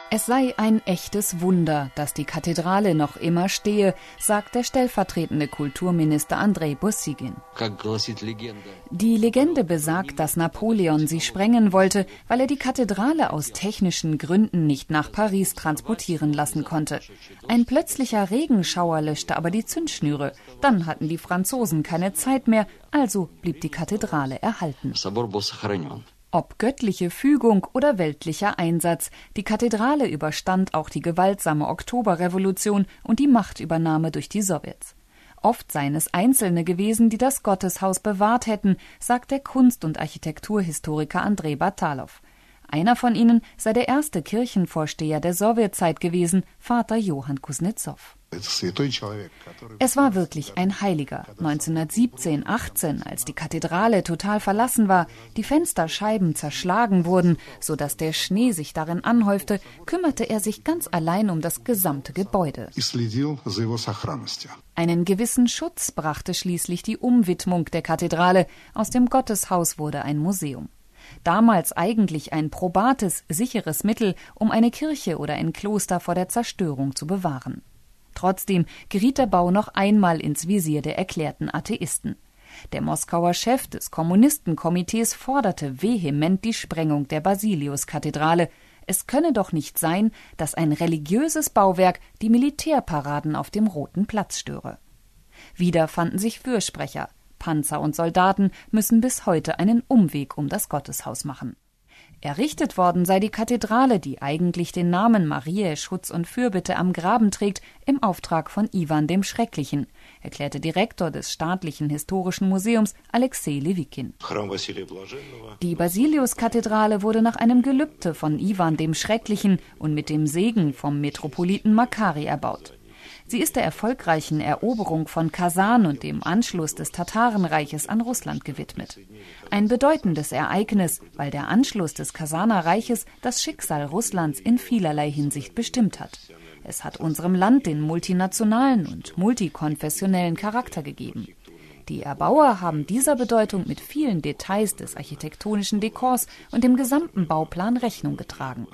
Es sei ein echtes Wunder, dass die Kathedrale noch immer stehe, sagt der stellvertretende Kulturminister Andrej Buzygin. Die Legende besagt, dass Napoleon sie sprengen wollte, weil er die Kathedrale aus technischen Gründen nicht nach Paris transportieren lassen konnte. Ein plötzlicher Regenschauer löschte aber die Zündschnüre. Dann hatten die Franzosen keine Zeit mehr, also blieb die Kathedrale erhalten. Ob göttliche Fügung oder weltlicher Einsatz, die Kathedrale überstand auch die gewaltsame Oktoberrevolution und die Machtübernahme durch die Sowjets. Oft seien es Einzelne gewesen, die das Gotteshaus bewahrt hätten, sagt der Kunst- und Architekturhistoriker Andrei Batalov. Einer von ihnen sei der erste Kirchenvorsteher der Sowjetzeit gewesen, Vater Johann Kuznetsov. Es war wirklich ein Heiliger. 1917/18, als die Kathedrale total verlassen war, die Fensterscheiben zerschlagen wurden, sodass der Schnee sich darin anhäufte, kümmerte er sich ganz allein um das gesamte Gebäude. Einen gewissen Schutz brachte schließlich die Umwidmung der Kathedrale. Aus dem Gotteshaus wurde ein Museum. Damals eigentlich ein probates, sicheres Mittel, um eine Kirche oder ein Kloster vor der Zerstörung zu bewahren. Trotzdem geriet der Bau noch einmal ins Visier der erklärten Atheisten. Der Moskauer Chef des Kommunistenkomitees forderte vehement die Sprengung der Basiliuskathedrale. Es könne doch nicht sein, dass ein religiöses Bauwerk die Militärparaden auf dem Roten Platz störe. Wieder fanden sich Fürsprecher. Panzer und Soldaten müssen bis heute einen Umweg um das Gotteshaus machen. Errichtet worden sei die Kathedrale, die eigentlich den Namen Mariä Schutz und Fürbitte am Graben trägt, im Auftrag von Iwan dem Schrecklichen, erklärte Direktor des Staatlichen Historischen Museums Alexei Lewikin. Die Basiliuskathedrale wurde nach einem Gelübde von Iwan dem Schrecklichen und mit dem Segen vom Metropoliten Makari erbaut. Sie ist der erfolgreichen Eroberung von Kasan und dem Anschluss des Tatarenreiches an Russland gewidmet. Ein bedeutendes Ereignis, weil der Anschluss des Kasaner Reiches das Schicksal Russlands in vielerlei Hinsicht bestimmt hat. Es hat unserem Land den multinationalen und multikonfessionellen Charakter gegeben. Die Erbauer haben dieser Bedeutung mit vielen Details des architektonischen Dekors und dem gesamten Bauplan Rechnung getragen.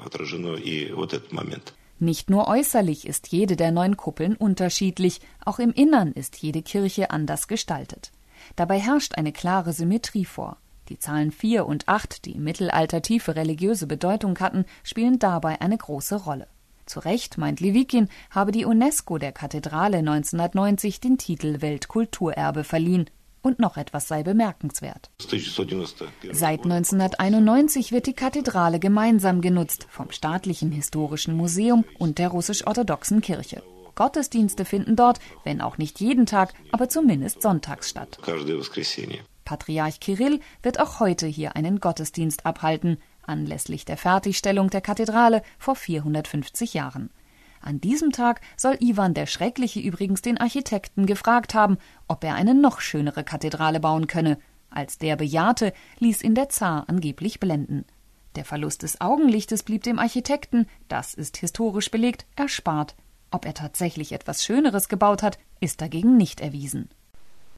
Nicht nur äußerlich ist jede der 9 Kuppeln unterschiedlich, auch im Innern ist jede Kirche anders gestaltet. Dabei herrscht eine klare Symmetrie vor. Die Zahlen 4 und 8, die im Mittelalter tiefe religiöse Bedeutung hatten, spielen dabei eine große Rolle. Zu Recht, meint Lewikin, habe die UNESCO der Kathedrale 1990 den Titel Weltkulturerbe verliehen. Und noch etwas sei bemerkenswert. Seit 1991 wird die Kathedrale gemeinsam genutzt vom Staatlichen Historischen Museum und der russisch-orthodoxen Kirche. Gottesdienste finden dort, wenn auch nicht jeden Tag, aber zumindest sonntags statt. Patriarch Kirill wird auch heute hier einen Gottesdienst abhalten, anlässlich der Fertigstellung der Kathedrale vor 450 Jahren. An diesem Tag soll Iwan der Schreckliche übrigens den Architekten gefragt haben, ob er eine noch schönere Kathedrale bauen könne. Als der bejahte, ließ ihn der Zar angeblich blenden. Der Verlust des Augenlichtes blieb dem Architekten, das ist historisch belegt, erspart. Ob er tatsächlich etwas Schöneres gebaut hat, ist dagegen nicht erwiesen.